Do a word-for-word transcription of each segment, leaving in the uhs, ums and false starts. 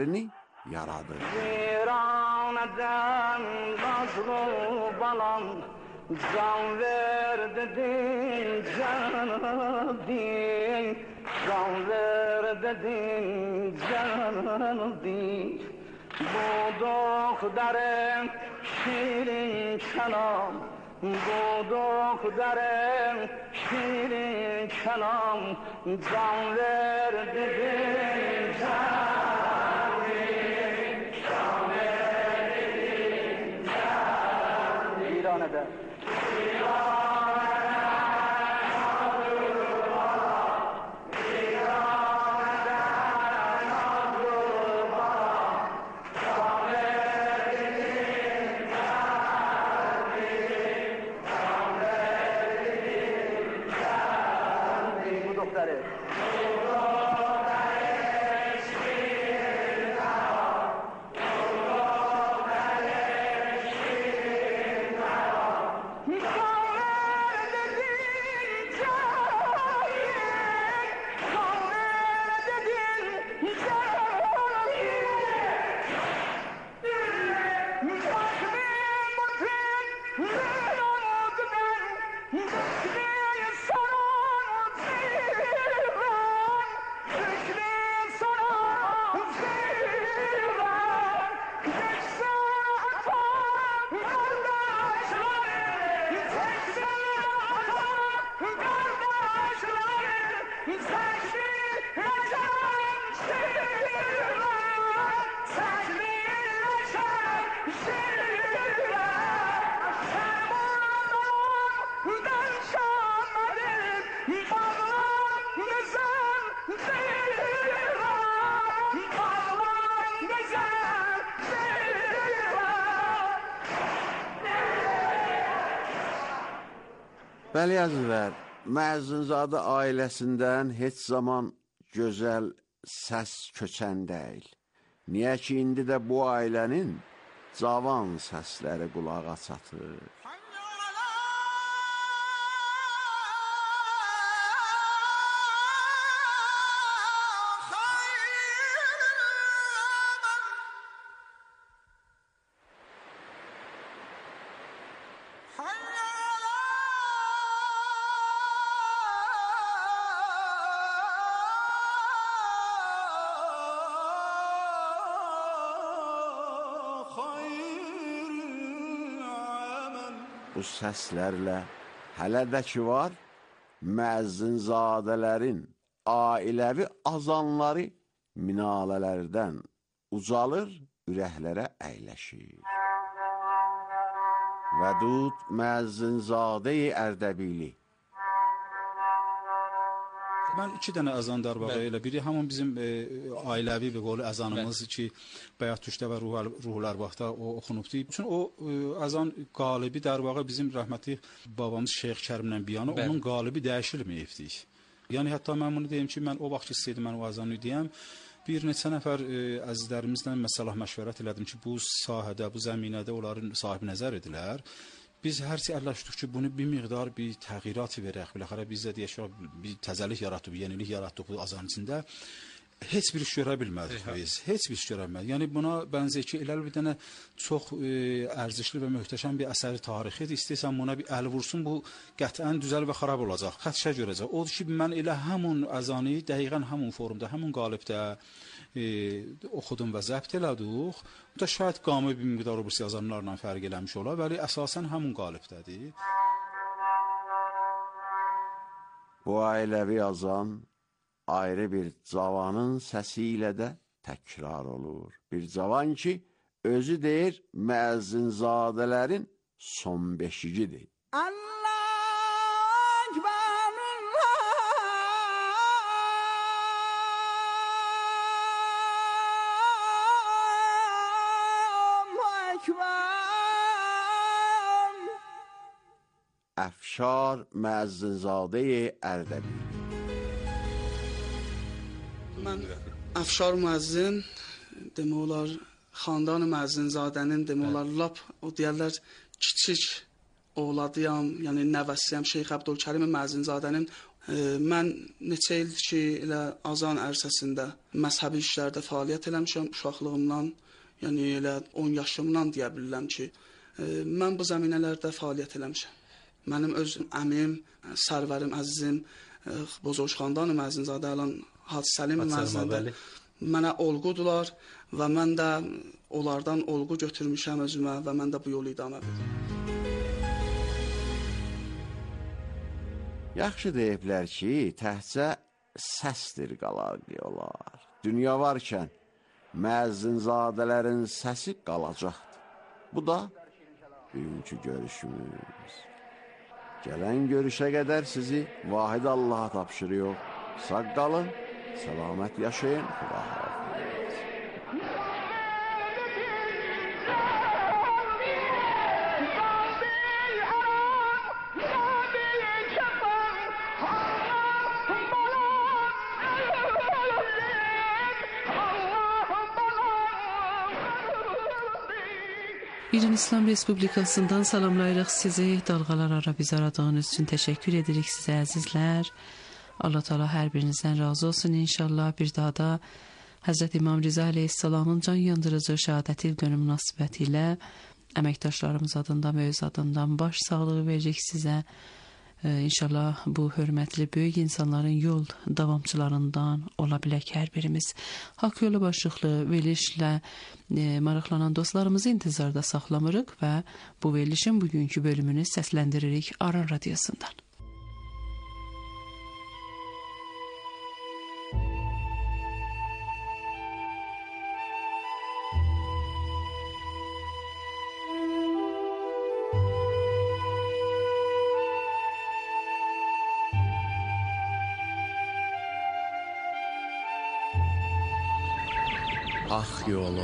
yaradır. Viraneden nazlı balam, can ver dedin canım din, can ver dedin canım din. Bu doktorun şirin kelam, bu doktorun şirin kelam, can ver dedin canım din, can ver dedin canım din. İran'da Bəli əzizlər, Müəzzinzadə ailəsindən heç zaman gözəl səs köçən deyil. Niyə ki, indi də bu ailənin cavan səsləri qulağa çatır. Bu səslərlə hələ də ki var, müəzzinzadələrin ailəvi azanları minalələrdən ucalır, ürəklərə əyləşir. Vədud Müəzzinzadə-i Ərdəbili. Mən iki dənə əzan darbağa elə biri, hamın bizim e, ailəvi bir qolu əzanımız ki, Bəyat Düşdə və Ruhlar Baxda o oxunubdur. Çünki o e, əzan qalibi darbağa bizim rəhmətli babamız Şeyx Kərimlə biyanı, onun qalibi dəyişilməyibdik. Yəni, hətta mən bunu deyim ki, mən o vaxt istəydim, mən o əzanı deyəm. Bir neçə nəfər e, əzizlərimizlə məsələ məşvərət elədim ki, bu sahədə, bu zəminədə onların sahibi nəzər edilər. Biz hər şey əlləşdik ki, bunu bir miqdar bir təğyirat verək. Biləxərə biz də deyək ki, bir təzəlik yaratdıq, yenilik yaratdıq bu azan içində. Heç bir iş görə bilmədik biz. Heç bir iş görə bilmədik. Yəni buna bənzər ki, elə bir dənə çox e, ərzişli və möhtəşəm bir əsəri tarixidir. İstəyirsən buna bir əl vursun, bu qətlən düzəl və xarab olacaq. Xətşə görəcək. Odur ki, mən elə həmun əzanı dəqiqən həmun forumda, həmun qalibdə e, oxudum və zəbt elədik. Bu da şayət qamı bir miqdar o birisi əzanlarla fərq eləmiş olar, vəli əsasən həmun qalibdədir. Bu ailəvi azan ayrı bir cavanın səsi ilə də təkrar olur. Bir cavan ki, özü deyir, müəzzinzadələrin son beşigidir. Allah Ekber, Allah Ekber. Əfşar Müəzzinzadə-i Ərdəbili. Mən Əfşar müəzzin, demək olar, xandan müəzzinzadənin, demək olar, lap, o deyərlər, kiçik oğladıyam, yəni nəvəsiyəm, Şeyx Əbdülkərim müəzzinzadənin E, mən neçə ildir ki, elə azan ərsəsində məzhəbi işlərdə fəaliyyət eləmişəm uşaqlığımdan, yəni elə on yaşımdan deyə bilərəm ki, e, mən bu zəminələrdə fəaliyyət eləmişəm. Mənim öz əmim, sərvərim, əzizim, e, Bozoş xandanı Məzinzadə Əlan Hacı Səlim Məzinzadə mənə olğudular və mən də onlardan olğu götürmüşəm özümə və mən də bu yolu idamə edirəm. Yaxşı deyiblər ki, təhcə səsdir qalarqı olar. Dünya varkən müəzzinzadələrin səsi qalacaqdır. Bu da bugünkü görüşümüz. Gələn görüşə qədər sizi vahid Allaha tapşırıyor. Sağ qalın, səlamət yaşayın. Xuda hafiz. İran İslam Respublikasından salamlayırıq sizi. Dalğalar ara bizi aradığınız üçün təşəkkür edirik sizə əzizlər. Allah Teala hər birinizdən razı olsun inşallah. Bir daha da Həzrət İmam Riza Əleyhisselamın can yandırıcı şəhadəti il dönümü münasibəti ilə əməkdaşlarımız adından və öz adından baş sağlığı veririk sizə. Ee, İnşallah bu hörmətli böyük insanların yol davamçılarından ola bilək hər birimiz. Haqq yolu başlıqlı verilişlə e, maraqlanan dostlarımızı intizarda saxlamırıq və bu verilişin bugünkü bölümünü səsləndiririk Aran Radiosundan. Haqq yolu.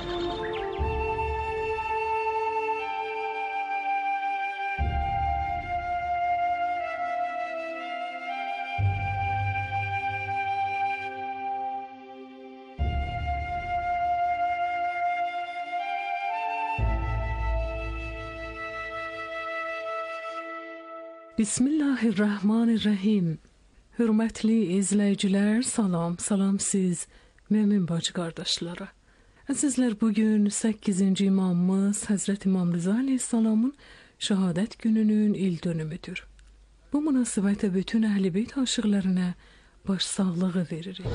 Bismillahirrahmanirrahim. Hörmətli izləyicilər, salam, salam siz mümin bacı qardaşlara. Əzizlər, bugün səkkizinci imamımız Həzrət İmam Rıza Aleyhisselamın şəhadət gününün il dönümüdür. Bu münasibətə bütün əhl-i beyt aşıqlarına baş sağlığı veririk.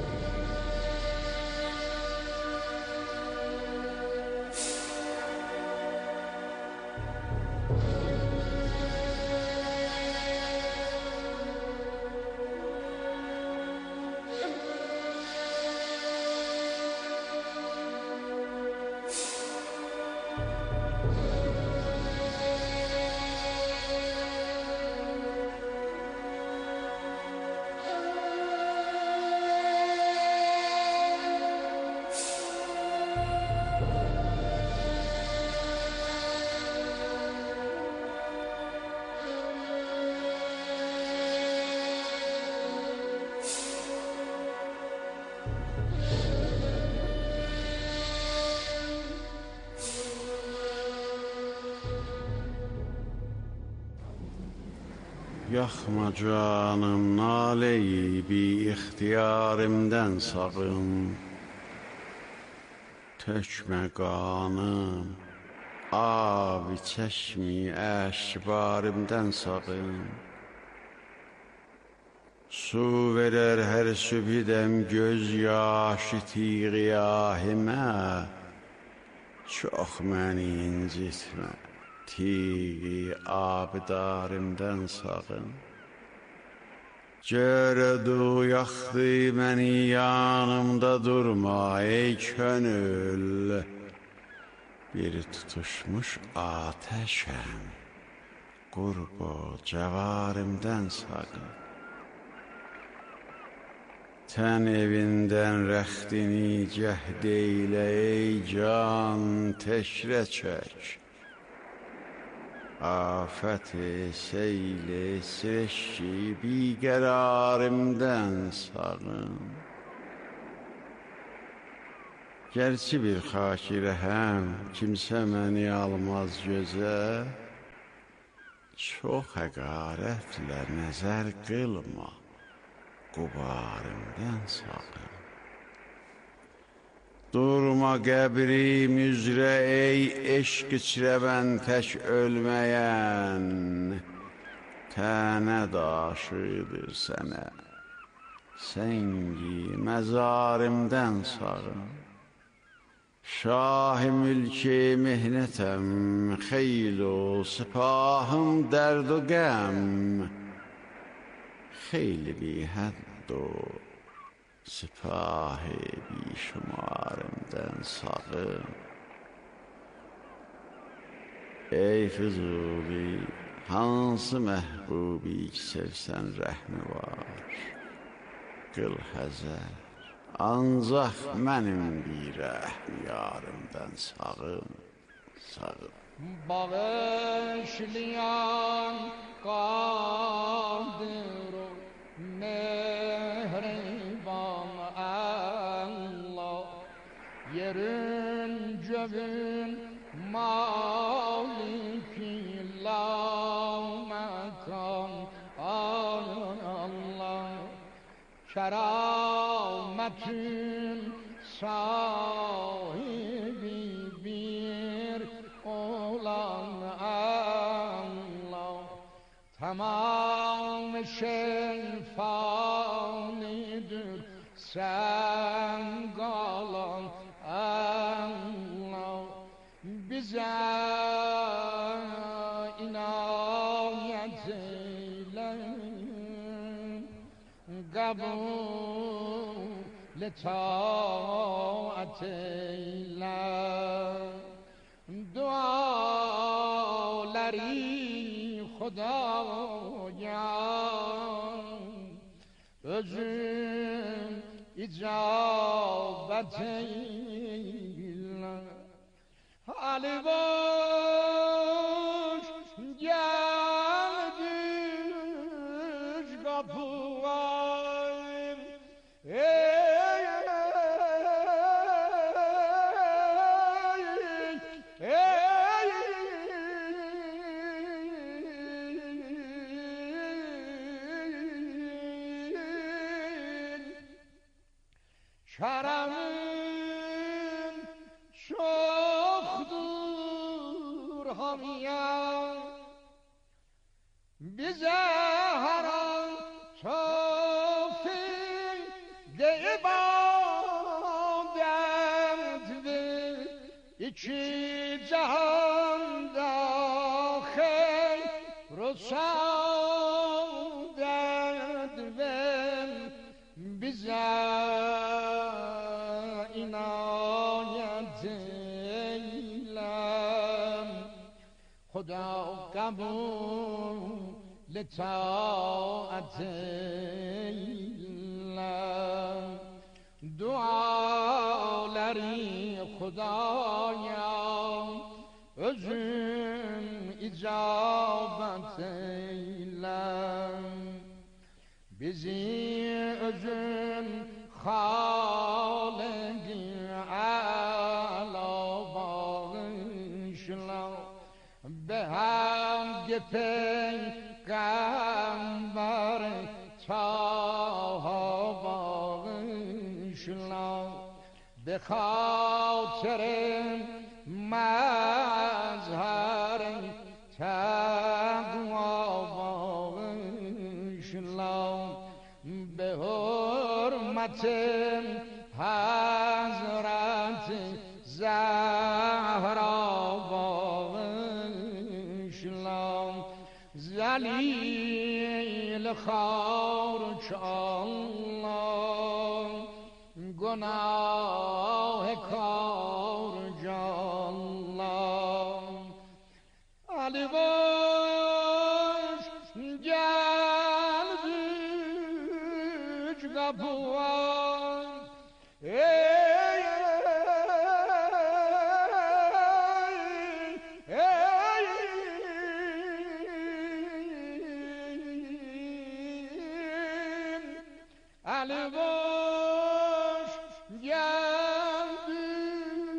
Yaxma canım naleyi bi ixtiyarimdən sağım, tökmə qanım, abi çəşmi əşbarimdən sağım. Su verər hər sübhidəm göz yaşı tiğiyahimə, çox məni incitmə. Tiği abidarimdən sağım. Görədu yaxdı məni yanımda durma ey könül, bir tutuşmuş ateşəm, qurbu cəvarimdən sağım. Tən evindən rəxtini cəhd eylə ey can, teşrə çək. Afət-i seyl-i sirəşki biqərarimdən sağım. Gerçi bir xaki rəhəm kimsə məni almaz gözə, Çox həqarətlə nəzər qılma, qubarımdan sağım. Durma qəbrim üzrə ey eşq içrəvən tək ölməyən, tənə daşıdır sənə, səngi məzarımdan sağım. Şah-ı mülki mihnətəm, xeyl o sipahım dərd o qəm, xeyli bi hədd o sipahi bişumarımdan sağım. Ey Füzuli, hansı məhbubi ki sevsən rəhmi var, qıl həzər, ancaq mənim bir rəhm-yarımdan sağım, sağım. Bağışlayan qadir o mehriban Allah, yerin göğün maliki la mekan Allah, kerametin sahibi bir olan Allah, tamam şey fanidir sen kalan Allah, bize inayet eyle, kabul taat eyle, duaları Xudaya özün icabet eyle. Ali boş geldi kapıya, ey ey şerefin çoktur hamiye, bize her an tevfik de ibadet ver, iki cihanda hayr o saadet ver, bize inayet eyle. Xuda kabul taat eyle, duaları Xudaya özün icabet eyle, bizi özün Hâlik-i âlâ bağışla, be hangi peygamber Taha bağışla, be خاطر مظهر تقوا باشلا به حرمت حضرت زهرا باشلا ذلیل خارج الله گناه کار الله علی باش گل بیچ گپوان علی باش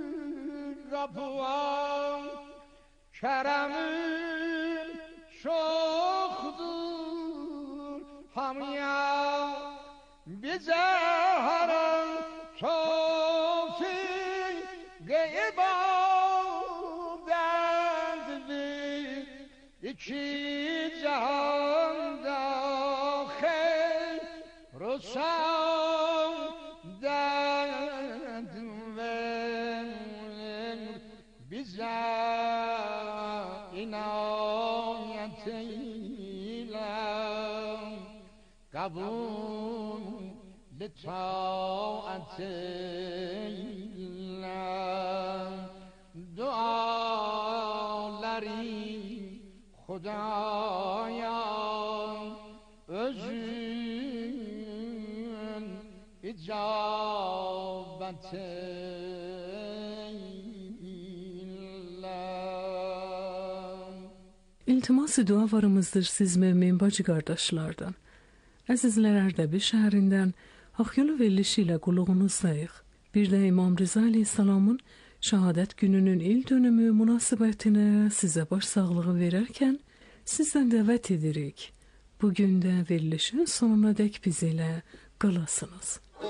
گل بیچ گپوان کرمین شو بزهرم توفیق عبادت بی یکی جهان داخل رسان دند و بیزا اینایت ایلم قبول لطاعت ایلم دعالری خدایان özün icabet eylem. İltimas dualarımızdır siz mümin bacı qardaşlardan. Əzizlər Ərdəbil şəhərindən Axyolu verilişi ilə qulluğunuzdayıq. Bir də İmam Rıza Aleyhisselamın şəhadət gününün il dönümü münasibətinə sizə baş sağlığı verərkən sizdən dəvət edirik. Bugün də verilişin sonuna dək bizimlə qalasınız.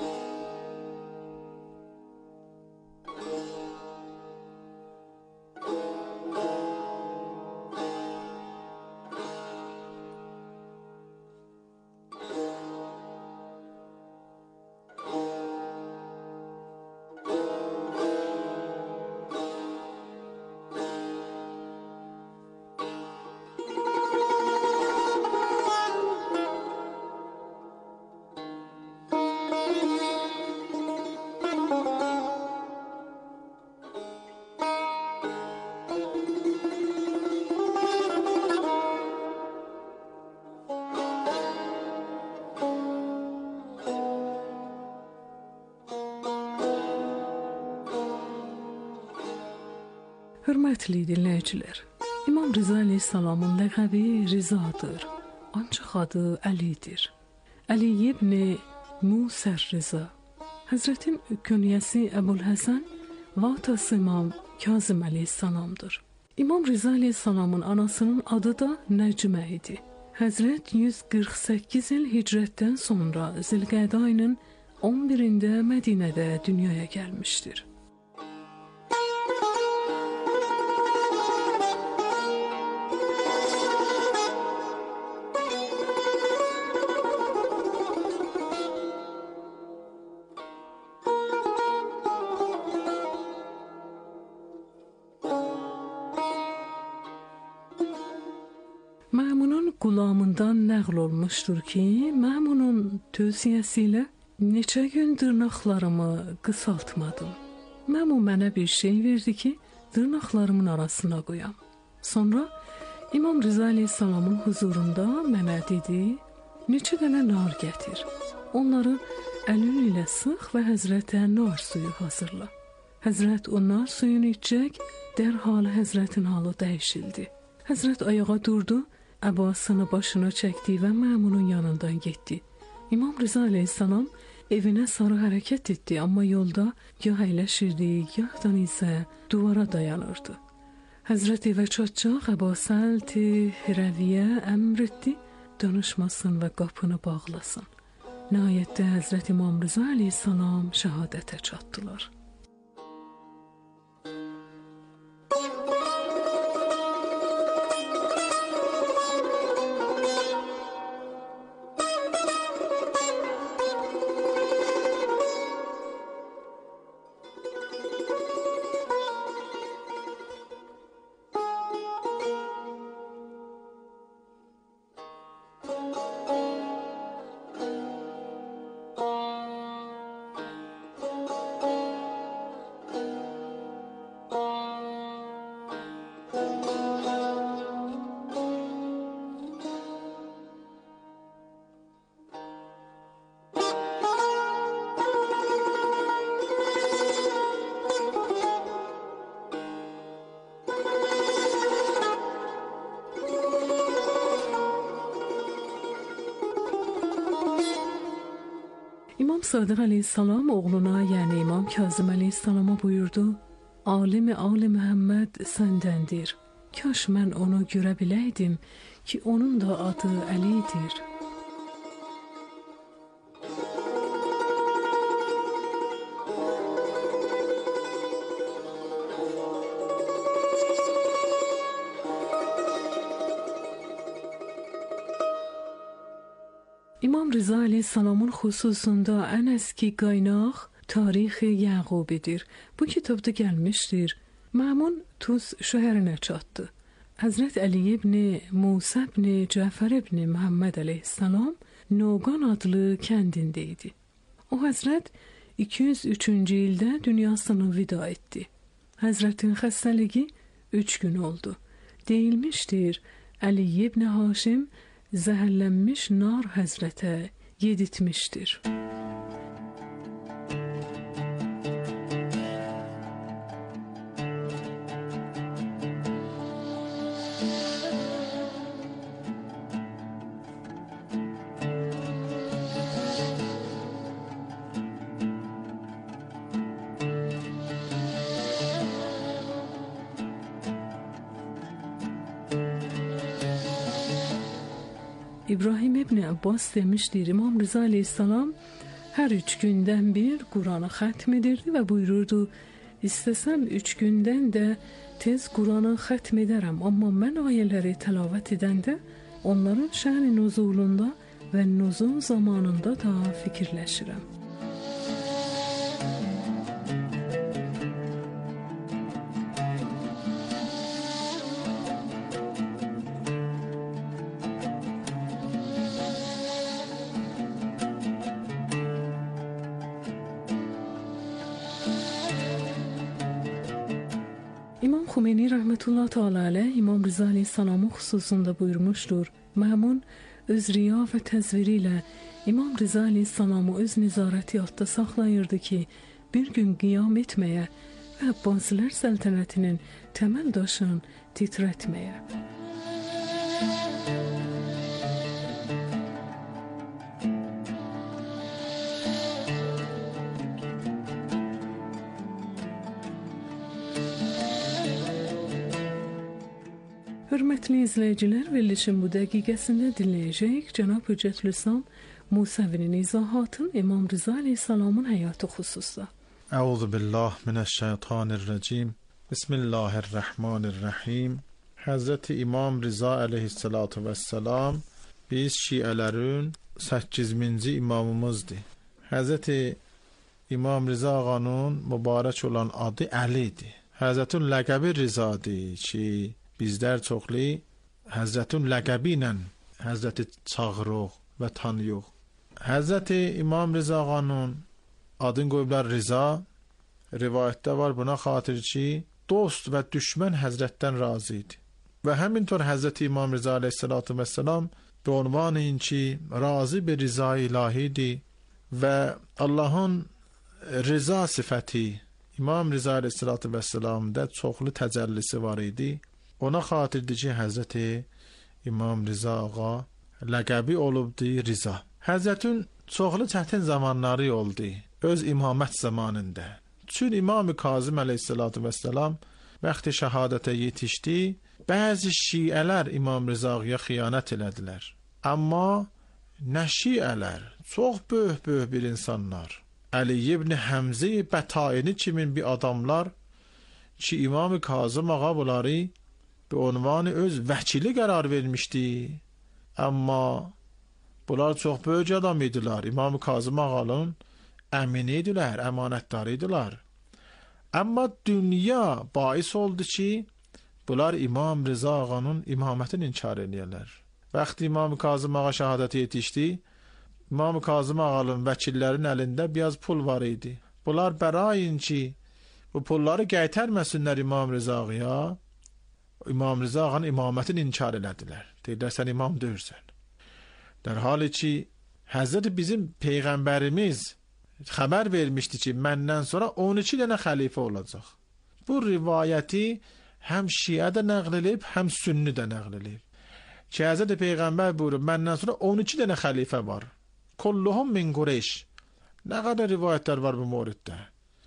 Hörmətli dinləyicilər, İmam Rıza Aleyhisselamın ləqəbi Rızadır, ancaq adı Əlidir. Əli ibn Musa Rıza. Həzrətin künyəsi Əbulhəsən və atası İmam Kazım Aleyhisselamdır. İmam Rıza Aleyhisselamın anasının adı da Nəcmə idi. Həzrət yüz qırx səkkiz il hicrətdən sonra Zilqədə ayının on birində Mədinədə dünyaya gəlmişdir. Məmunun qulamından nəql olmuşdur ki, Məmunun tövsiyəsi ilə neçə gün dırnaqlarımı qısaltmadım. Məmun mənə bir şey verdi ki, dırnaqlarımın arasına qoyam. Sonra İmam Rıza Aleyhisselamın huzurunda mənə dedi, neçə dənə nar gətir. Onları əlin ilə sıx və Həzrətə nar suyu hazırla. Həzrət o nar suyunu içəcək, dərhal Həzrətin halı dəyişildi. Həzrət ayağa durdu, əbasını başına çəkdi və Məmunun yanından getdi. İmam Rıza Aleyhisselam evinə sarı hərəkət etdi, amma yolda gah əyləşirdi, gahdan isə duvara dayanırdı. Həzrət evə çatacaq, Əbasəlti Hirəviyə əmr etdi, danışmasın və qapını bağlasın. Nəhayətdə Həzrət İmam Rıza Aleyhisselam şəhadətə çatdılar. İmam Sadıq Aleyhisselam oğluna, yəni İmam Kazım Aleyhisselama buyurdu, Alim-i Ali Məhəmməd səndəndir. Kaş mən onu görə biləydim ki, onun da adı Əlidir. İmam Rıza Aleyhisselam'ın hususunda en eski kaynak Tarih-i Yaqubidir. Bu kitapta gelmiştir. Mamun Tuz şehirine çattı. Hazret Ali ibn Musa ibn Cafer ibn Muhammed Aleyhisselam Nogan adlı kendindeydi. O Hazret iki yüz üçüncü ildə dünyasını vida etti. Hazretin xəstəliyi üç gün oldu. Deyilmişdir, Ali ibn Haşim zəhərlənmiş nar Həzrətə yedirtmişdir. İbrahim İbni Abbas demişdir, İmam Rıza Aleyhisselam her üç günden bir Kur'an'ı hatm edirdi ve buyururdu, istesem üç günden de tez Kur'an'ı hatm ederim ama ben ayeleri telavet edende onların şan-ı nuzulunda ve nuzul zamanında da fikirleşirim. İmam Xümeyni rahmetullah teala aleyh İmam Rıza Aleyhisselam'ın hususunda buyurmuştur. Mamun öz riya ve tezviriyle İmam Rıza Aleyhisselam'ı öz nizareti altında saklayırdı ki bir gün qiyam etmeye ve Abbasiler səltənətinin temel daşını titretmeye. Hürmetli izleyiciler, verilişin bu dakikasında dinleyecek Cenab-ı Hüccetülislam Musevi'nin izahatın İmam Rıza Aleyhisselam'ın hayatı hususa. Euzu billah mineşşeytanirracim. Bismillahirrahmanirrahim. Hazreti İmam Rıza Aleyhisselatu vesselam biz Şiələrin səkkizinci imamımızdır. Hazreti İmam Rıza ağanın mübarək olan adı Əlidir. Hazretin ləqəbi Rızadır ki bizlər çoxlu Həzrətin ləqəbi ilə Həzrəti çağırıq və tanıyıq. Həzrəti İmam Rıza ağanın adını qoyublar Rıza. Rivayətdə var buna xatir ki, dost və düşmən Həzrətdən razı idi. Və həmintor Həzrəti İmam Rıza aleyhissalatu vesselam be unvanı ki, razı bir rıza ilahidir və Allahın rıza sifəti İmam Rıza aleyhissalatu vesselamda çoxlu təcəllisi var idi. Ona xatirdir ki, Həzrəti İmam Rıza ağa ləqəbi olubdu Rıza. Həzrətin çoxlu çətin zamanları oldu öz imamət zamanında. Çün İmam-ı Kazım aleyhissalatu vesselam vaxtı şəhadətə yetişdi, bəzi şiələr İmam Rıza'ya xiyanət elədilər. Amma nə şiələr, çox böyük-böyük bir insanlar. Ali ibn Həmzə Bətaini kimin bir adamlar ki, İmam-ı Kazım ağa bunları bir unvanı öz vəkili qərar vermişdi. Amma bunlar çox böyük adam idilər. İmam-ı Kazım ağalın əmini idilər, əmanətdarı idilər. Amma dünya bais oldu ki, bunlar İmam Rıza ağanın imamətini inkar edirlər. Vaxtı İmam-ı Kazım ağa şəhadəti yetişdi, İmam-ı Kazım ağalın vəkillərin əlində biraz pul var idi. Bunlar bərayın ki, bu pulları qaytarmasınlar İmam Rıza ağaya, İmam Rıza ağanın imamətini inkar elədilər. Deyirlər, sən imam deyirsən. Der hali ki, Həzrət bizim Peyğəmbərimiz xəbər vermişdi ki, məndən sonra on iki dənə xəlifə olacaq. Bu rivayəti həm Şiə də nəql edib, həm Sünni də nəql edib. Ki, Həzrət Peyğəmbər buyurub, məndən sonra on iki dənə xəlifə var. Kulluhum min Qureyş. Nə qədər rivayətlər var bu moriddə.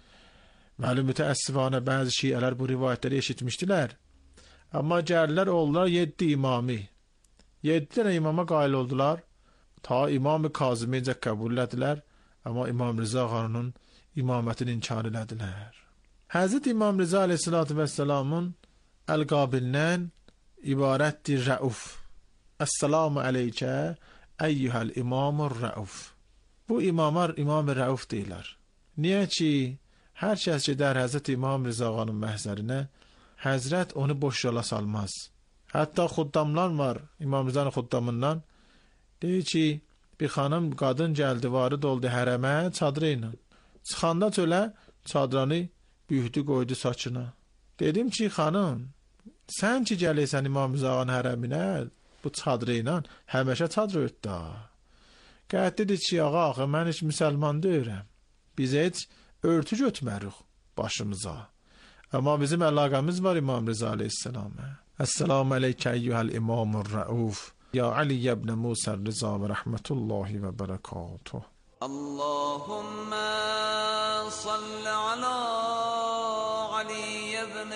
Məli mütəəssifanə bəzi Şiələr bu rivayətləri eşitmişdilər. Amma gəlirlər oldular yedi imami. Yedi dənə imama qail oldular. Ta İmam-ı Kazımıncə qəbul edilər. Amma İmam Rıza ağanın imamətini inkar elədilər. Həzrət İmam Rıza aleyhissalatu vesselamın əlqabindən ibarətdir Rəuf. Əssalamu aleykə eyyuhel imamur rauf. Bu imamlar imam rauf deyirlər. Niyə ki, hər kəs gedər Həzrət İmam Rıza Ağanın məhzərinə, Həzrət onu boş yola salmaz. Hətta xuddamlar var, İmam Rıza'nın xuddamından, deyir ki, bir xanım, qadın gəldi, varid oldu hərəmə çadırı ilə. Çıxanda çölə, çadranı büyüdü, qoydu saçına. Dedim ki, xanım, sən ki gələysən İmam Rıza Ağanın hərəminə, bu çadırı ilə, həməşə çadır ötdü. Qəhət dedi ki, ağa, axı, mən heç müsəlman deyirəm. Biz heç örtü götürmərik başımıza. Amma bizim əlaqəmiz var İmam Rıza aleyhisselamə. Esselamu aleykə eyyuhəl imamur rauf. Ya Ali ibn Musa Rıza və rəhmətullahi və bərəkatuh. Allahümme salli ala Ali ibn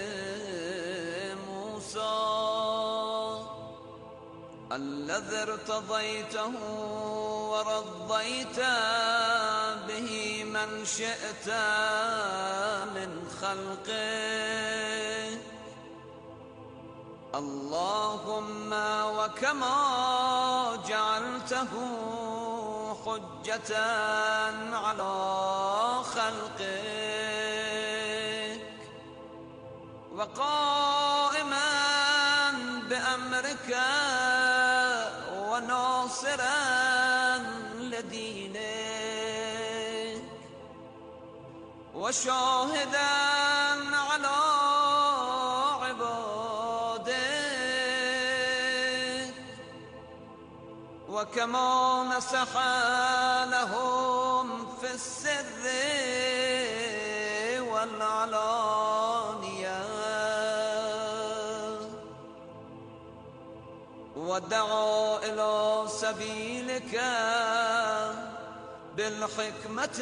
Musa الذي ارتضيته ورضيت به من شئت من خلقك اللهم وكما جعلته حجة على خلقك وقائما بأمرك وناصرا لدينك وشاهدا على عبادك وكما نصح لهم في السر والعلانية ودعا إلى سبيلك بالحكمة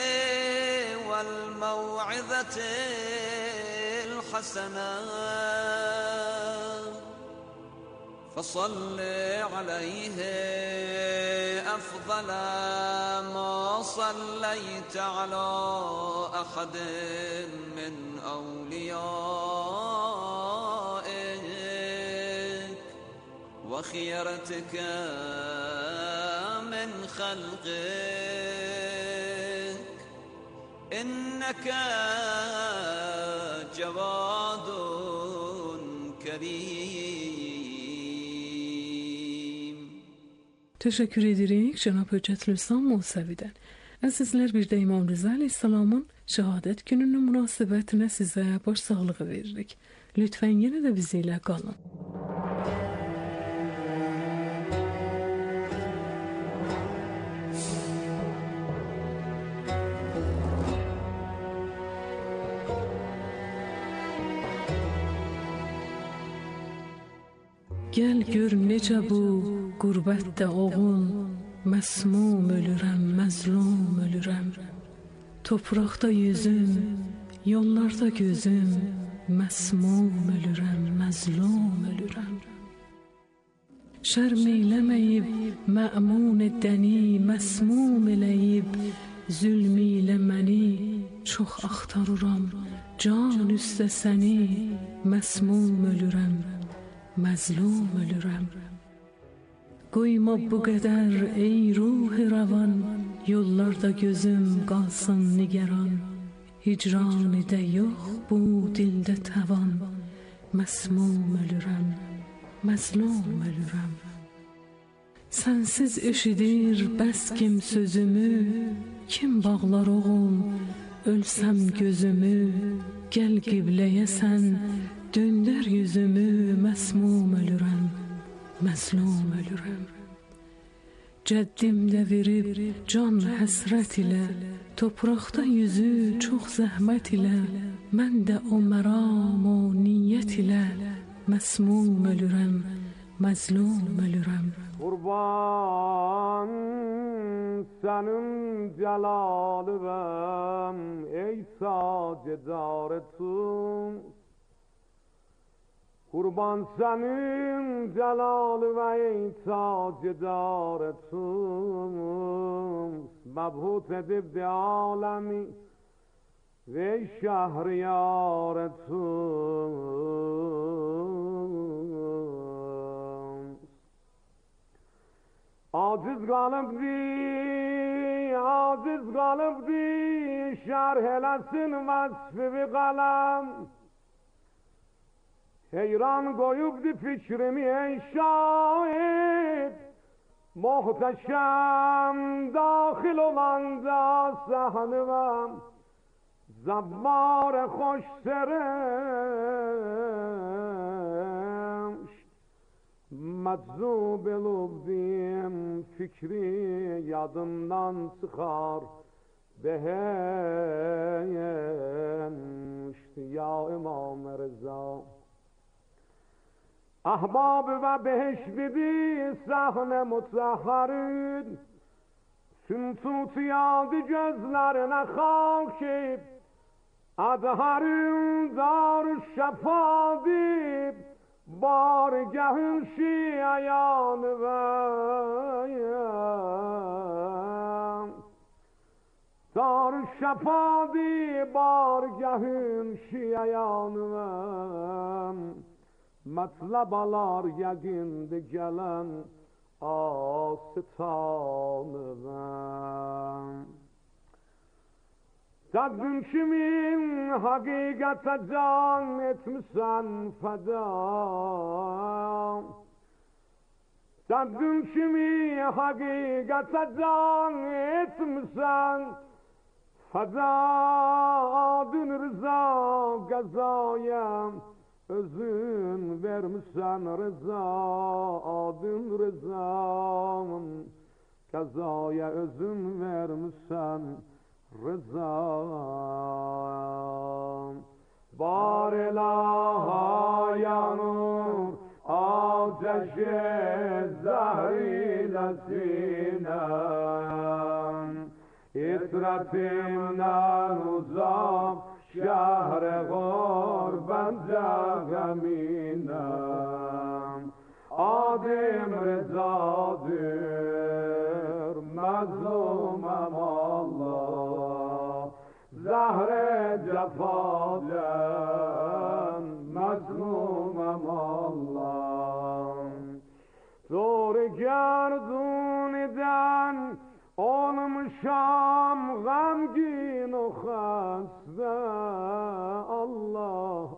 والموعظة الحسنة فصل عليه أفضل ما صليت على أحد من أوليائك وخيرتك من خلقك إنك جواد كريم. Teşekkür edirik Cənab Höccət Lüsam Musavidən. Əzizlər, bir də İmam Rıza Aleyhisselamın şəhadət gününün münasibətinə sizə baş sağlığı veririk. Lütfən yenə də bizi ilə qalın. Gəl gör necə bu qürbətdə oğul, məsmum ölürəm, məzlum ölürəm. Topraqda yüzüm, yollarda gözüm, məsmum ölürəm, məzlum ölürəm. Şərm eyləməyib, mə'mun edəni, məsmum eləyib, zülm ilə məni çox axtarıram, can üstə səni, məsmum ölürəm, məzlum ölürəm. Qoyma bu qədər ey ruh rəvan, yollarda gözüm qalsın nigaran. Hicran edə yox bu dildə təvan, məsmum ölürəm, məzlum ölürəm. Sənsiz eşidir bəs kim sözümü, kim bağlar oğul, ölsəm gözümü, gəl qibləyə sən, döndər yüzümü, məsmum ölürəm, məzlum ölürəm. Cəddim də verib can həsrət ilə, topraqda yüzü çox zəhmət ilə, mən də o məram o niyyət ilə, məsmum ölürəm, məzlum ölürəm. Qurban sənin cəlalım, ey sacedarətun. Qurban sənin cəlalı və ey sacedarətun. Məbhut edibdi aləmi və ey şəhriyarətun. Aciz qalıbdı, aciz qalıbdı, şərh eləsin vəsfi bir qələm. Heyran qoyubdu fikrimi ey şahid, muhteşem daxil olanda səhnivəm, zabbar xoş seremş. Meczub olubdim, fikri yadımdan çıxar, behemşti ya İmam Rıza. Ahbab ve beheştidi sahne mutahharın, Sümtut yağdı gözlerine halkip, Adharın dar şefadip, Bargahın şiayanı veyem. Dar şefadi bargahın şiayanı veyem. Matlabalar yəqindi gələn asıtanıvəm. Dəddün kimin həqiqətə can etmisən fəda. Dəddün kimi həqiqətə can etmisən fəda. Adın rıza qəzayəm, özün vermişsən rıza, adın rızam, qəzaya özün vermişsən rıza. Bar ilaha yanur, ateşi zahriyle sinem, İtretimden uzak, şehre gurbence geminem. Adım rızadır, mezlumem Allah, zahre cefaden, mezlumem Allah. Zor gerduniden olmuşam gamgin o hasta. Allah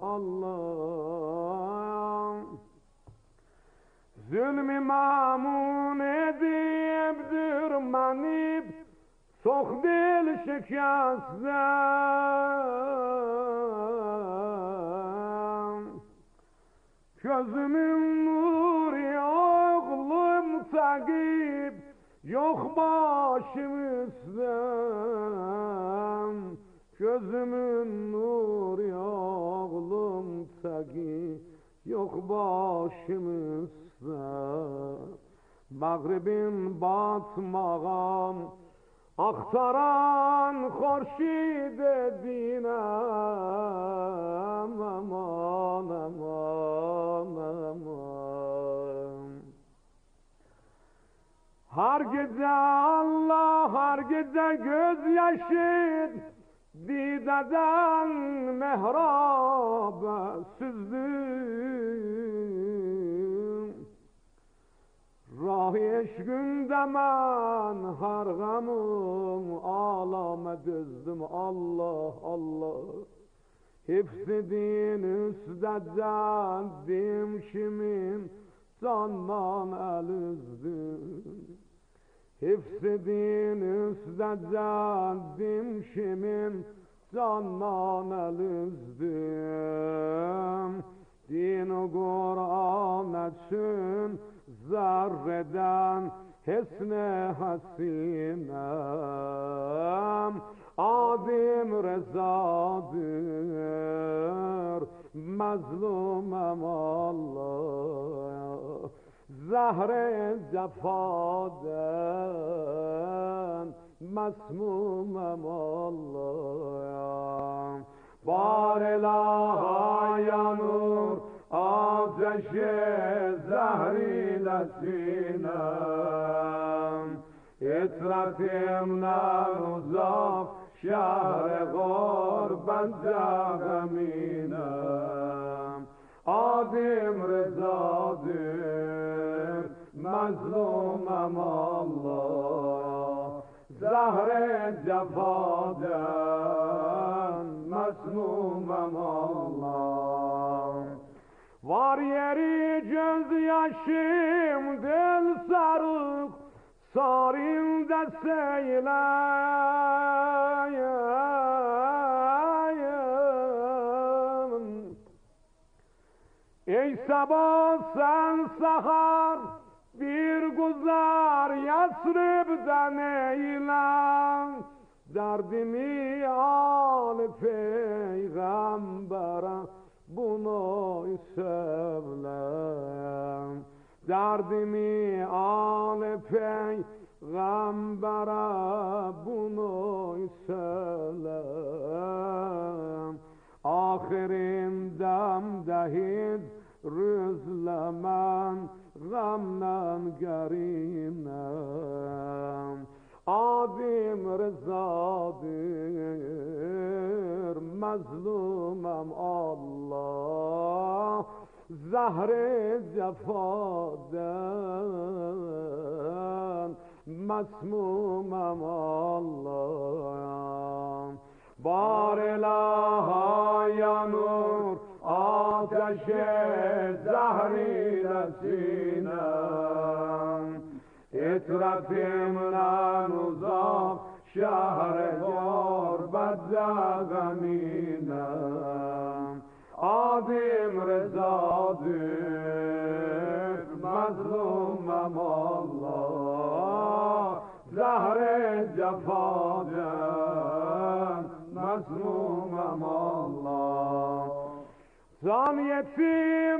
Allah. Zulmü mamun edip dürmanip, çok dil şikastem. Gözümün nuru oğlum takip, yok başım üstten. Gözümün nuru oğlum takip, yok başım üstten. Mağribin batmağam, aktaran xorşid dinem. Aman aman aman. Her gece Allah, her gece gözyaşı dideden mehraba süzdüm. Rahi eşkünde men her gamım alame düzdüm. Allah Allah. Hifzidin üstedden dimşimin candan el üzdüm. Hifzidin üstedden dimşimin candan el üzdüm. Din-i Kur'an için zerreden hesne hasinem. Adim rezadır, mazlumem Allah. Zahre cefaden, masmumem Allah. Bar ilaha yanur, ateşi zahriyle sinem. İtretimden uzak, şehre gurbence geminem. Adim rızadır, mazlumam Allah. Zahre cefadan masmumam Allah. Var yeri göz yaşım del sarık sarında seylayım. Ey sabah sen sahar bir guzar Yasrib'den eylem. Derdimi al peygambere bunu söylem. Derdimi al peygambere bunu söylem. Ahirin demdehid rüzlemen gamdan garinem. Adim rızadır mazlumam Allah. Zahre cefadan masmumam Allah. Bar ilaha yanur ateşe zahriyle sinem. İtratimden uzak şehre gurbette gaminem. Adim rızadır mazlumam Allah. Zahre cefadan mazlumam Allah. Zan yetim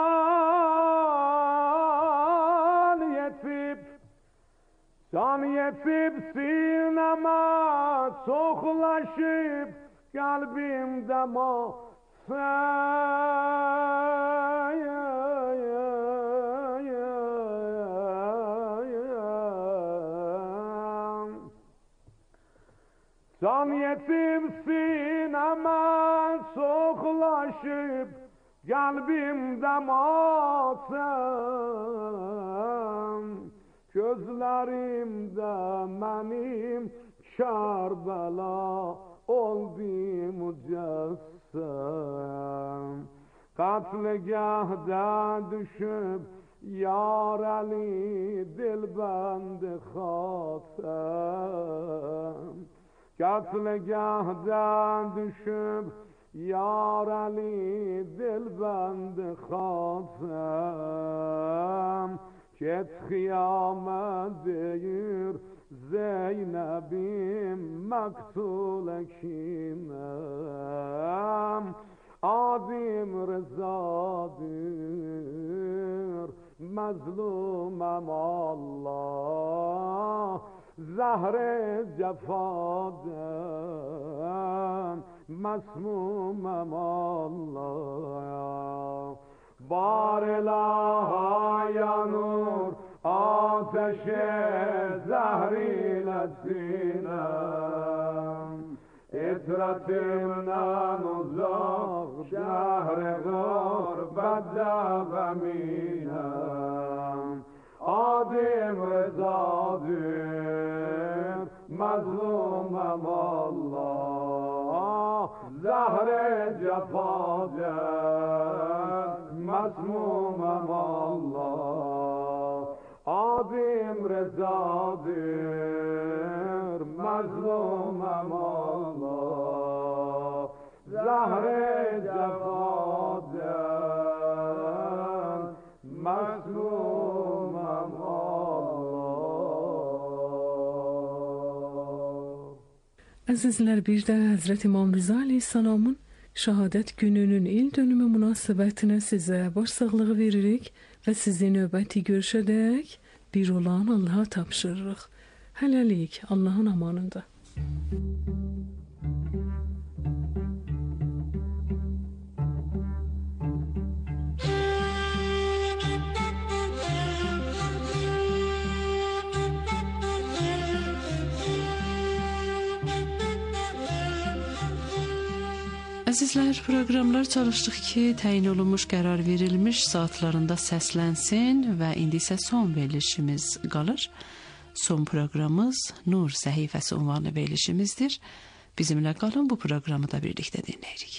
zan yetip Zan yetip sinema soğulaşıp kalbimde ma Can yetim sinema soğulaşıp kalbimde matem. Gözlerimde benim Karbala oldu mücessem. Katlegahda düşüp Yar Ali dilbende hatem. Katlegahdan düşüp Yar Ali dilbende hatem. Ket kıyamet deyir Zeynep'im maktul ekimem. Adim rızadır mazlumem Allah. Zahre cefadan masmumem Allah. Bar ilaha yanur ateşe zahriyle sinem. İtratimden uzak şehre gurbette gaminem. Adim rızadır mazlumem Allah. Zahre cefadan masmumem Allah. Adim rızadır mazlumem Allah. Zahre cefadan masmumem Allah. Əzizlər, bir də Həzrət İmam Rıza Əleyhisselamın şəhadət gününün il dönümü münasibətinə sizə baş sağlığı veririk və sizi növbəti görüşədək bir olan Allaha tapşırırıq. Hələlik Allahın amanında. Əzizlər, proqramlar çalışdıq ki, təyin olunmuş qərar verilmiş saatlarında səslənsin və indi isə son verilişimiz qalır. Son proqramımız Nur Səhifəsi ünvanlı verilişimizdir. Bizimlə qalın, bu proqramı da birlikdə dinləyirik.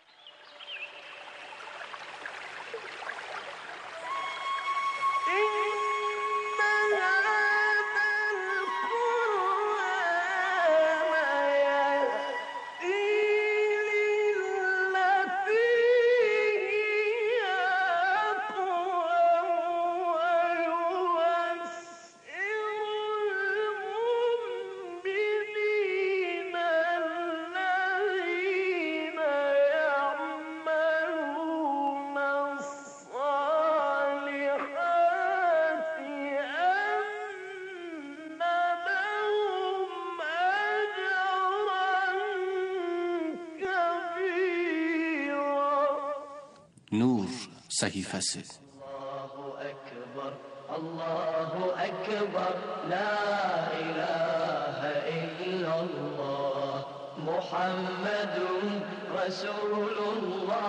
Nur səhifəsi. Allahu Ekber, Allahu Ekber, La ilahe illallah, Muhammedun Resulullah,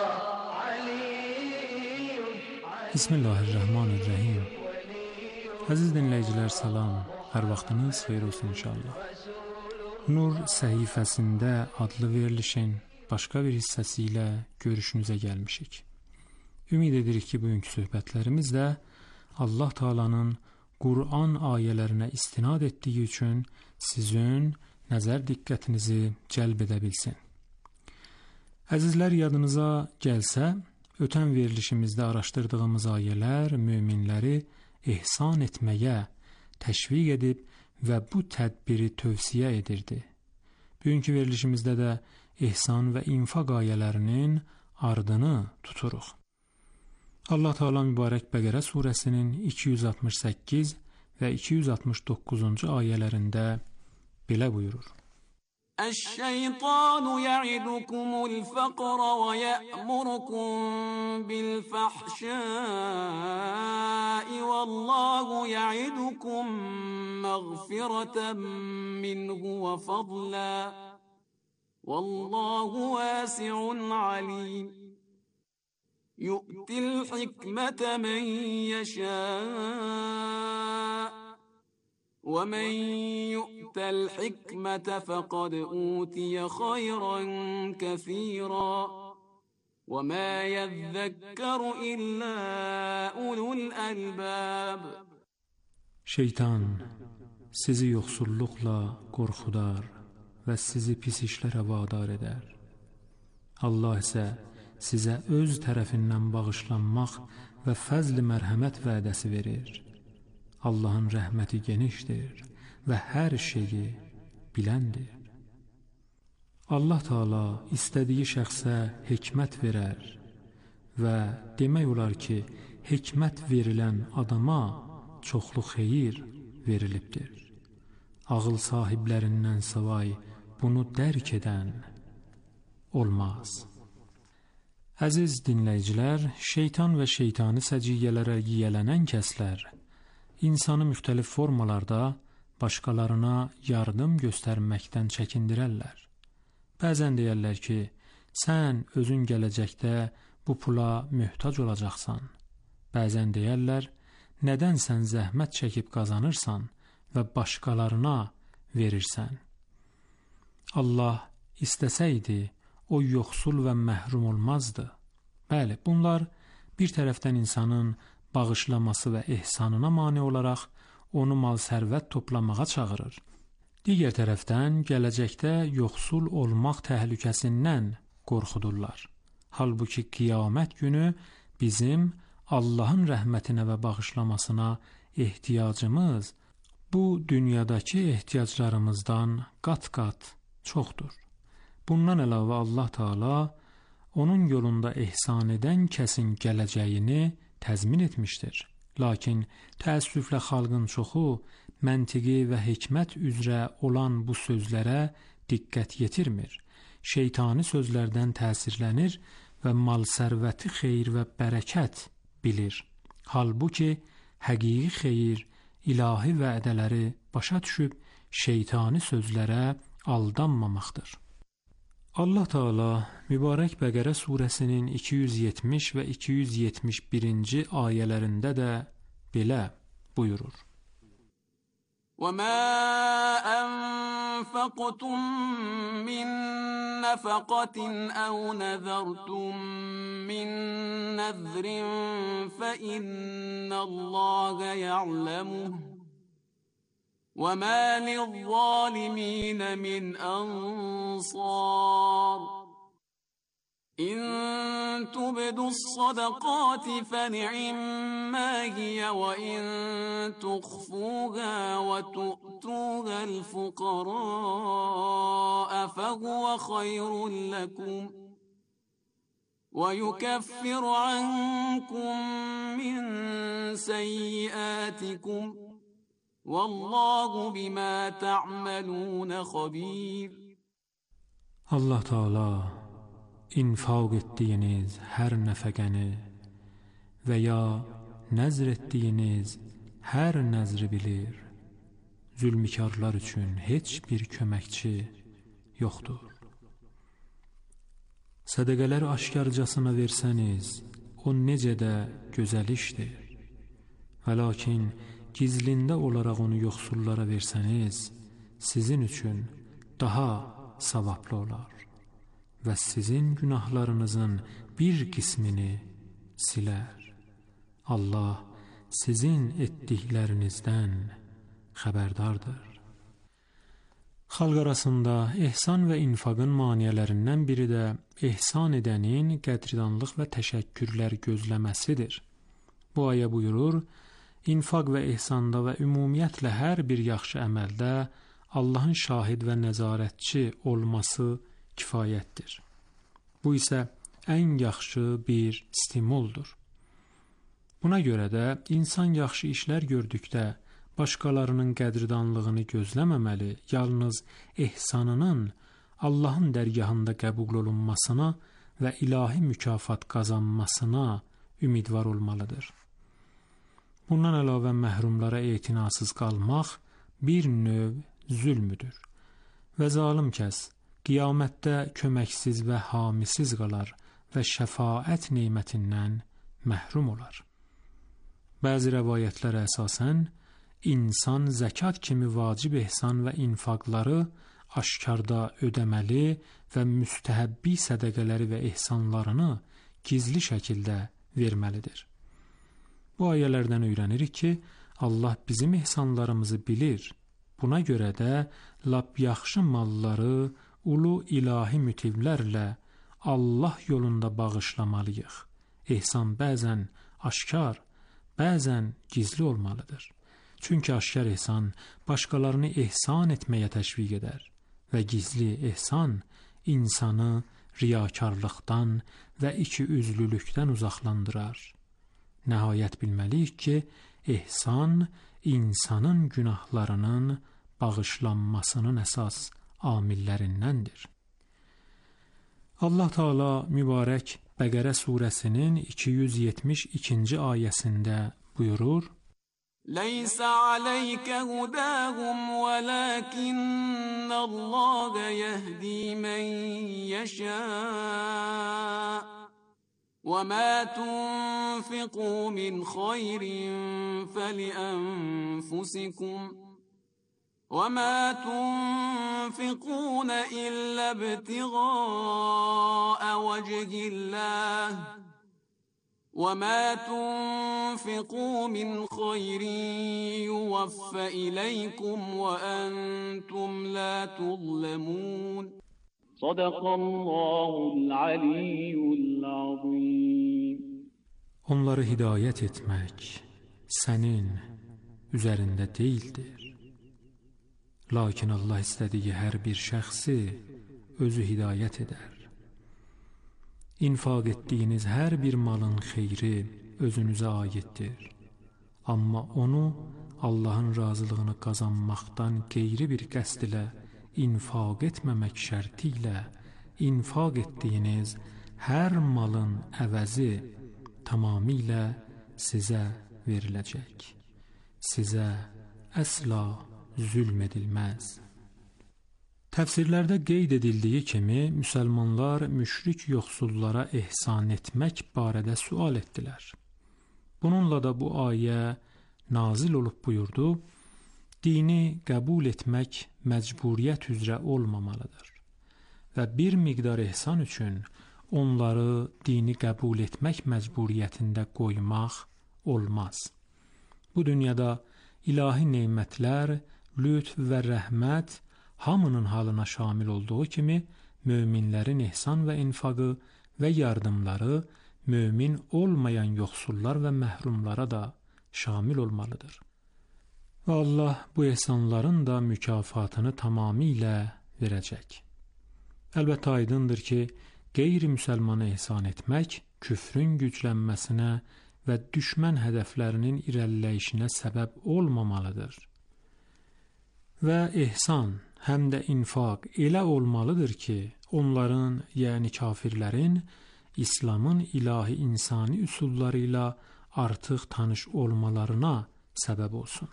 Aliyyun. Bismillahirrahmanirrahim. Əziz dinləyicilər, salam. Hər vaxtınız xeyir olsun inşallah. Nur səhifəsində adlı verilişin başqa bir hissəsi ilə görüşünüzə gəlmişik. Ümid edirik ki, bugünkü söhbətlərimiz də Allah Taala'nın Qur'an ayələrinə istinad etdiyi üçün sizin nəzər diqqətinizi cəlb edə bilsin. Əzizlər, yadınıza gəlsə, ötən verilişimizdə araşdırdığımız ayələr möminləri ehsan etməyə təşviq edib və bu tədbiri tövsiyə edirdi. Bugünkü verilişimizdə də ehsan və infaq ayələrinin ardını tuturuq. Allah Teala mübarək Bəqərə surəsinin iki yüz altmış səkkiz və iki yüz altmış doqquzuncu ayələrində belə buyurur. الشيطان يعدكم الفقر ويأمركم بالفحشاء والله يعدكم مغفرة منه وفضلا والله واسع عليم يؤتي الحكمة من يشاء ومن يؤت الحكمة فقد أوتي خيرا كثيرا وما يذكر إلا أولو الألباب. Şeytan sizi yoxsulluqla qorxudar və sizi pis işlərə vadar edər. Allah isə sizə öz tərəfindən bağışlanmaq və fəzl-i mərhəmət vədəsi verir. Allahın rəhməti genişdir və hər şeyi biləndir. Allah Teala istədiyi şəxsə hikmət verər və demək olar ki, hikmət verilən adama çoxlu xeyir verilibdir. Ağıl sahiblərindən savay bunu dərk edən olmaz. Əziz dinləyicilər, şeytan və şeytani səciyyələrə yiyələnən kəslər insanı müxtəlif formalarda başqalarına yardım göstərməkdən çəkindirərlər. Bəzən deyərlər ki, sən özün gələcəkdə bu pula möhtac olacaqsan. Bəzən deyərlər, nədən sən zəhmət çəkib qazanırsan və başqalarına verirsən? Allah istəsəydi, o yoxsul və məhrum olmazdı. Bəli, bunlar bir tərəfdən insanın bağışlaması və ehsanına mane olaraq onu mal-sərvət toplamağa çağırır. Digər tərəfdən gələcəkdə yoxsul olmaq təhlükəsindən qorxudurlar. Halbuki qiyamət günü bizim Allahın rəhmətinə və bağışlamasına ehtiyacımız bu dünyadakı ehtiyaclarımızdan qat-qat çoxdur. Bundan əlavə Allah Teala onun yolunda ehsan edən kəsin gələcəyini təzmin etmişdir. Lakin təəssüflə xalqın çoxu məntiqi və hikmət üzrə olan bu sözlərə diqqət yetirmir. Şeytani sözlərdən təsirlənir və mal-sərvəti xeyir və bərəkət bilir. Halbuki həqiqi xeyir, ilahi vədələri başa düşüb şeytani sözlərə aldanmamaqdır. Allah Teala mübarək Bəqərə surəsinin iki yüz yetmiş və iki yüz yetmiş birinci ayələrində də belə buyurur. وَمَا أَنفَقْتُم مِّن نَّفَقَةٍ أَوْ نَذَرْتُم مِّن نَّذْرٍ فَإِنَّ اللَّهَ يَعْلَمُهُ وَمَا لِلظَّالِمِينَ مِنْ أَنصَارٍ إن تبدوا الصدقات فنعما هي وإن تخفوها وتؤتوها الفقراء فهو خير لكم ويكفر عنكم من سيئاتكم والله بما تعملون خبير. Allah Teala infaq etdiyiniz hər nəfəqəni və ya nəzr etdiyiniz hər nəzri bilir. Zülmkarlar üçün heç bir köməkçi yoxdur. Sədəqələri aşkarcasına versəniz, o necə də gözəl işdir. Və lakin gizlində olaraq onu yoxsullara versəniz, sizin üçün daha savablı olar. Və sizin günahlarınızın bir qismini silər. Allah sizin etdiklərinizdən xəbərdardır. Xalq arasında ehsan və infaqın maneələrindən biri də ehsan edənin qədridanlıq və təşəkkürlər gözləməsidir. Bu ayə buyurur, infaq və ehsanda və ümumiyyətlə hər bir yaxşı əməldə Allahın şahid və nəzarətçi olması kifayətdir. Bu isə ən yaxşı bir stimuldur. Buna görə də insan yaxşı işlər gördükdə başqalarının qədridanlığını gözləməməli, yalnız ehsanının Allahın dərgahında qəbul olunmasına və ilahi mükafat qazanmasına ümidvar olmalıdır. Bundan əlavə məhrumlara etinasız qalmaq bir növ zülmüdür və zalim kəs qiyamətdə köməksiz və hamisiz qalar və şəfaət nemətindən məhrum olar. Bəzi rəvayətlərə əsasən, insan zəkat kimi vacib ehsan və infaqları aşkarda ödəməli və müstəhəbbi sədəqələri və ehsanlarını gizli şəkildə verməlidir. Bu ayələrdən öyrənirik ki, Allah bizim ehsanlarımızı bilir. Buna görə də lap yaxşı malları ulu ilahi mütivlərlə Allah yolunda bağışlamalıyıq. Ehsan bəzən aşkar, bəzən gizli olmalıdır. Çünki aşkar ehsan başqalarını ehsan etməyə təşviq edər və gizli ehsan insanı riyakarlıqdan və ikiüzlülükdən uzaqlandırar. Nəhayət bilməliyik ki, ehsan insanın günahlarının bağışlanmasının əsas amillərindəndir. Allah Teala mübarək Bəqərə surəsinin iki yüz yetmiş ikinci ayəsində buyurur: لَيْسَ عَلَيْكَ هُدَاهُمْ وَلَكِنَّ اللَّهَ يَهْدِي مَن يَشَاءُ وَمَا تُنْفِقُوا مِنْ خَيْرٍ فَلِأَنفُسِكُمْ وَمَا تُنْفِقُونَ إِلَّا ابْتِغَاءَ وَجْهِ اللَّهِ وَمَا تُنْفِقُوا مِنْ خَيْرٍ يُوَفَّ إِلَيْكُمْ وَأَنْتُمْ لَا تُظْلَمُونَ. Sadaqallahul aliyyul azim. Onları hidayət etmək sənin üzərində deyildir. Lakin Allah istədiyi hər bir şəxsi özü hidayət edər. İnfaq etdiyiniz hər bir malın xeyri özünüzə aiddir. Amma onu Allahın razılığını qazanmaqdan qeyri bir qəsd ilə infaq etməmək şərti ilə infaq etdiyiniz hər malın əvəzi tamamilə sizə veriləcək. Sizə əsla zülm edilməz. Təfsirlərdə qeyd edildiyi kimi, müsəlmanlar müşrik yoxsullara ehsan etmək barədə sual etdilər. Bununla da bu ayə nazil olub buyurdu, dini qəbul etmək məcburiyyət üzrə olmamalıdır və bir miqdar ehsan üçün onları dini qəbul etmək məcburiyyətində qoymaq olmaz. Bu dünyada ilahi nemətlər, lütf və rəhmət hamının halına şamil olduğu kimi, möminlərin ehsan və infaqı və yardımları mömin olmayan yoxsullar və məhrumlara da şamil olmalıdır. Və Allah bu ehsanların da mükafatını tamamilə verəcək. Əlbəttə aydındır ki, qeyri-müsəlmana ehsan etmək küfrün güclənməsinə və düşmən hədəflərinin irəliləyişinə səbəb olmamalıdır. Və ehsan, həm də infaq elə olmalıdır ki, onların, yəni kafirlərin, İslamın ilahi insani üsulları ilə artıq tanış olmalarına səbəb olsun.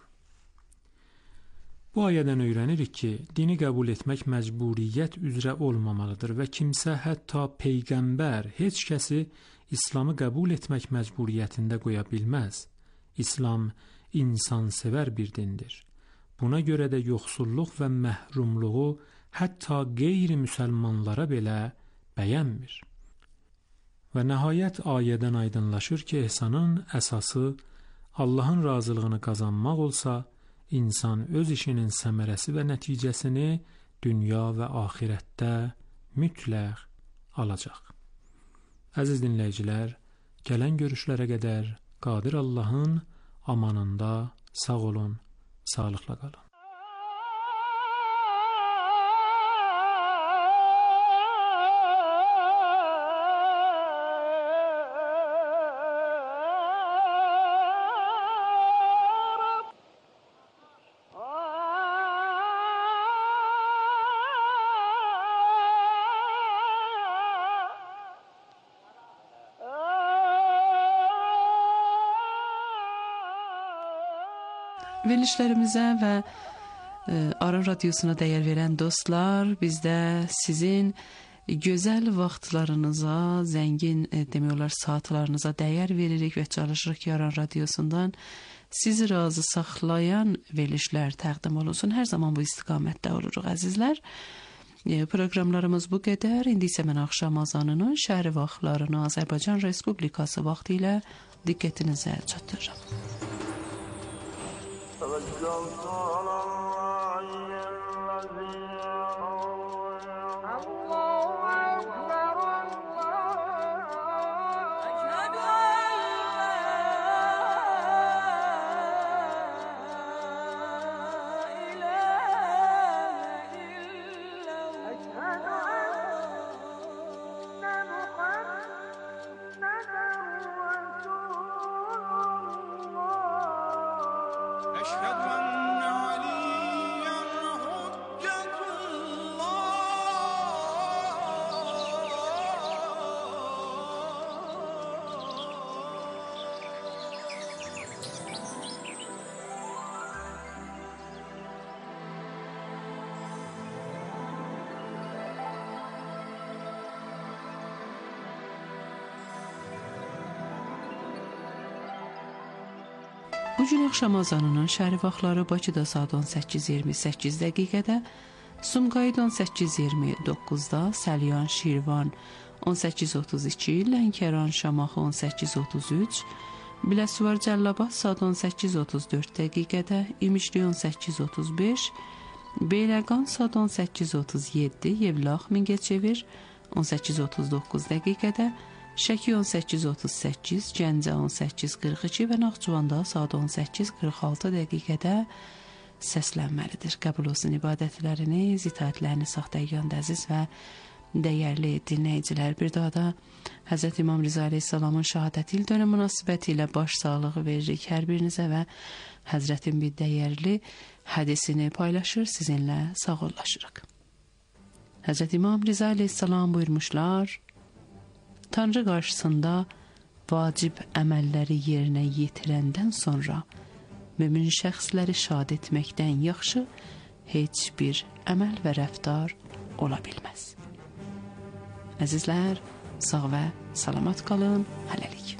Bu ayədən öyrənirik ki, dini qəbul etmək məcburiyyət üzrə olmamalıdır və kimsə, hətta peyğəmbər, heç kəsi İslamı qəbul etmək məcburiyyətində qoya bilməz. İslam insansevər bir dindir. Buna görə də yoxsulluq və məhrumluğu hətta qeyri-müsəlmanlara belə bəyənmir. Və nəhayət ayədən aydınlaşır ki, ehsanın əsası Allahın razılığını qazanmaq olsa, insan öz işinin səmərəsi və nəticəsini dünya və axirətdə mütləq alacaq. Əziz dinləyicilər, gələn görüşlərə qədər Qadir Allahın amanında sağ olun, sağlıqla qalın. Verilişlərimizə və e, Aran Radiosuna dəyər verən dostlar, biz də sizin gözəl vaxtlarınıza, zəngin e, demək olar saatlarınıza dəyər veririk və çalışırıq ki, Aran Radiosundan sizi razı saxlayan verilişlər təqdim olunsun. Hər zaman bu istiqamətdə oluruq, əzizlər. E, proqramlarımız bu qədər. İndi isə mən axşam azanının şəhəri vaxtlarını Azərbaycan Respublikası vaxtı ilə diqqətinizə çatdırıram. Bu gün axşam azanının şəhəri vaxtları Bakıda saat on səkkiz iyirmi səkkiz dəqiqədə, Sumqayıt on səkkiz iyirmi doqquzda, Səlyan, Şirvan on səkkiz otuz iki, Lənkəran, Şamaxı on səkkiz otuz üç, Biləsuvar, Cəlilabad saat on səkkiz otuz dörd dəqiqədə, İmişli on səkkiz otuz beş, Beyləqan saat on səkkiz otuz yeddi, Yevlax, Mingəçevir on səkkiz otuz doqquz dəqiqədə, Şəki on səkkiz otuz səkkiz, Gəncə on səkkiz qırx iki və Naxçıvanda saat on səkkiz qırx altı dəqiqədə səslənməlidir. Qəbul olsun ibadətləriniz, itaətləriniz saxtayanda əziz və dəyərli dinləyicilər. Bir daha da Həzrət İmam Riza Aleyhisselamın şəhadət il dönümü münasibəti ilə baş sağlığı veririk hər birinizə və Həzrətin bir dəyərli hədisini paylaşır, sizinlə sağollaşırıq. Həzrət İmam Riza Aleyhisselam buyurmuşlar, Tanrı qarşısında vacib əməlləri yerinə yetirəndən sonra mümin şəxsləri şad etməkdən yaxşı heç bir əməl və rəftar ola bilməz. Əzizlər, sağ və salamat qalın, hələlik.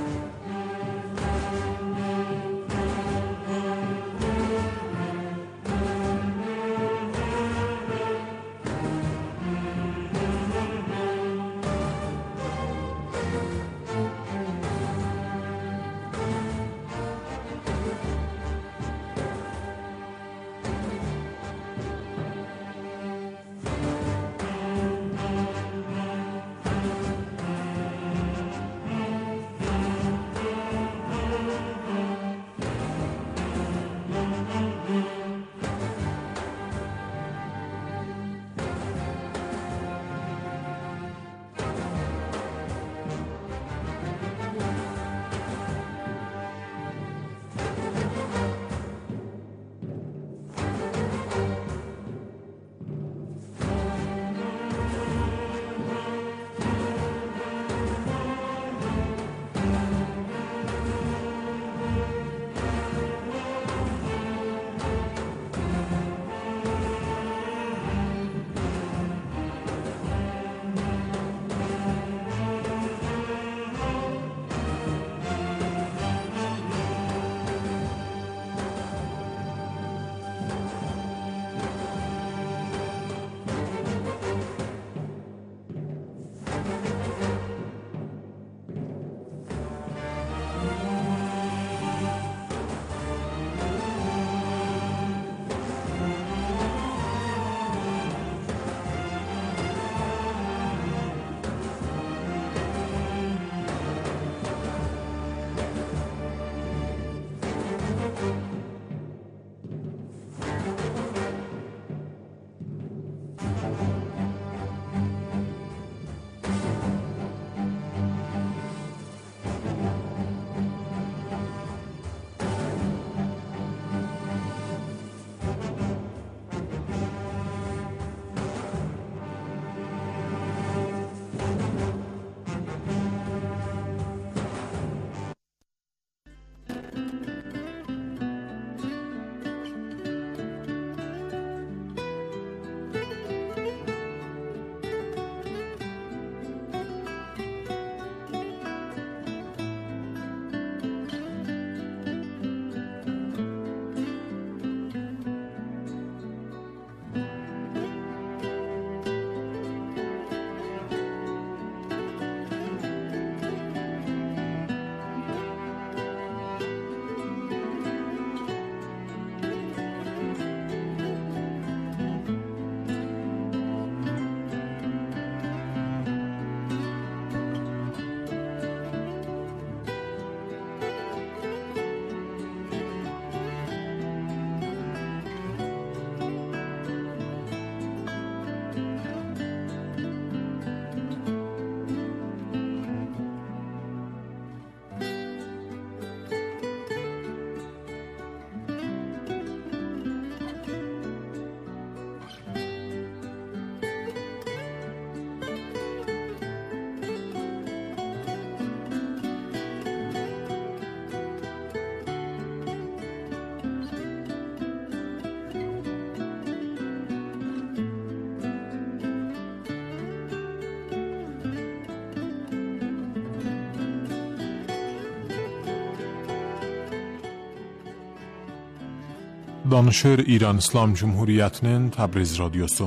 Danışır İran İslam Cumhuriyyətinin Təbriz Radiosu.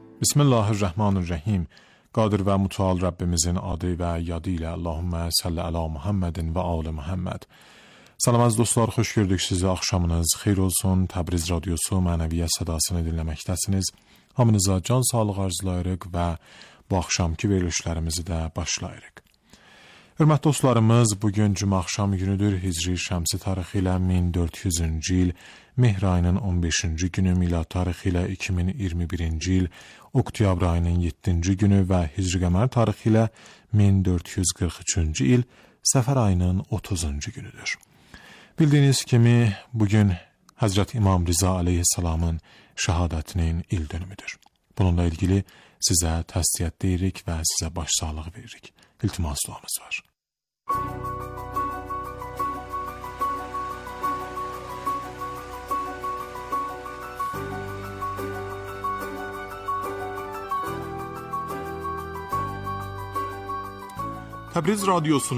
Bismillahirrahmanirrahim. Qadir və mütəal Rəbbimizin adı və yadı ilə Allahümmə salli əla Muhammedin və ali Muhammed. Salam az dostlar, xoş gördük sizi. Axşamınız xeyir olsun. Təbriz Radiosu mənəviyyət sədasını dinləməkdəsiniz. Hamınıza can sağlığı arzulayırıq və bu axşamki verilişlərimizi də başlayırıq. Hörmətli dostlarımız, bugün cümə axşam günüdür. Hicri şəmsi tarixi ilə min dörd yüzüncü il, Mehr ayının on beşinci günü, milad tarixi ilə iki min iyirmi birinci il, oktyabr ayının yeddinci günü və Hicri qəmər tarixi ilə min dörd yüz qırx üçüncü il, Səfər ayının otuzuncu günüdür. Bildiyiniz kimi, bugün Həzrət İmam Riza aleyhissalamın şəhadətinin il dönümüdür. Bununla ilgili sizə təsdiyyət deyirik və sizə başsağlığı veririk. İltimas duamız var. Təbriz radiosunun